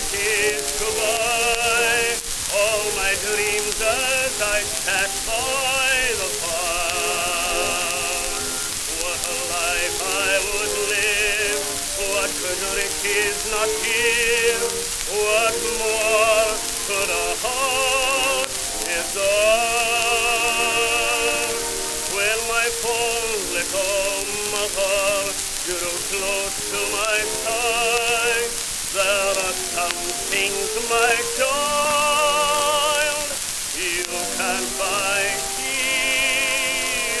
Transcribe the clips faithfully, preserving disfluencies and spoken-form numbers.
kiss goodbye all my dreams as I sat by the fire. What a life I would live, what could riches not give, what more could a heart desire? When my fond little mother drew close to my side, there are some things, my child, you can't buy, she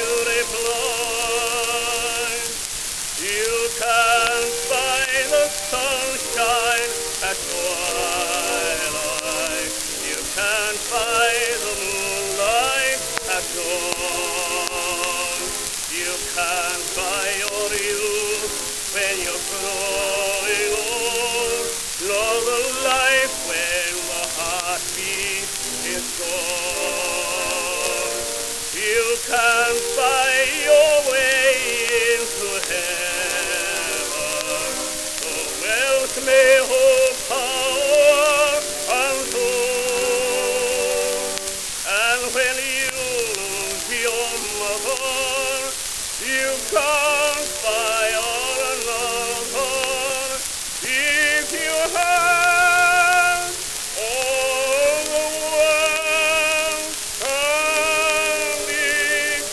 replied. You can't buy the sunshine at twilight. You can't buy the moonlight at dawn. You can't buy your youth when you're growing old, nor the life when the heartbeat is gone. You can't buy your way into heaven, so wealth may hold power untold. And when you lose your mother, you can't buy another. If you had all the world and its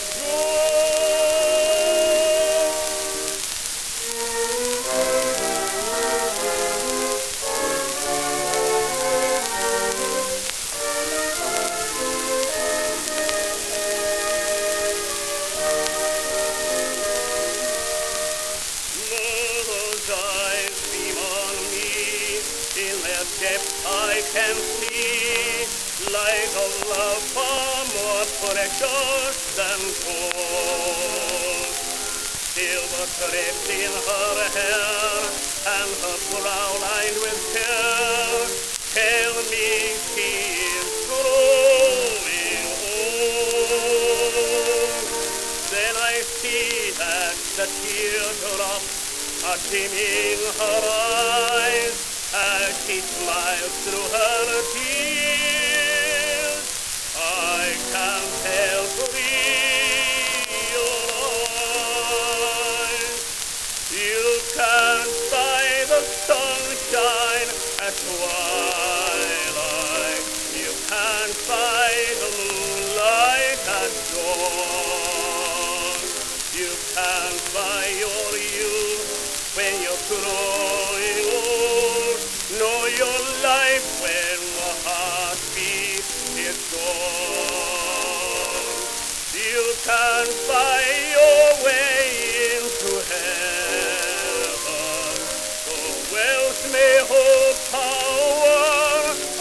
Mother's eyes beam on me, in their depth I can see light of love far more precious than gold. Silver threads in her hair and her brow lined with care tell me she is growing old. Then I see that the teardrops are dimming her eyes as she smiles through her tears. I can't help realize you can't buy the sunshine at twilight. You can't buy the moonlight at dawn. You can't buy your youth when you're growing old, nor your life when the heartbeat is gone. You can't buy your way into heaven, so wealth may hold power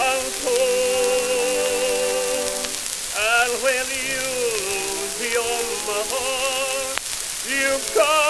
untold. And when you lose your mother, you can't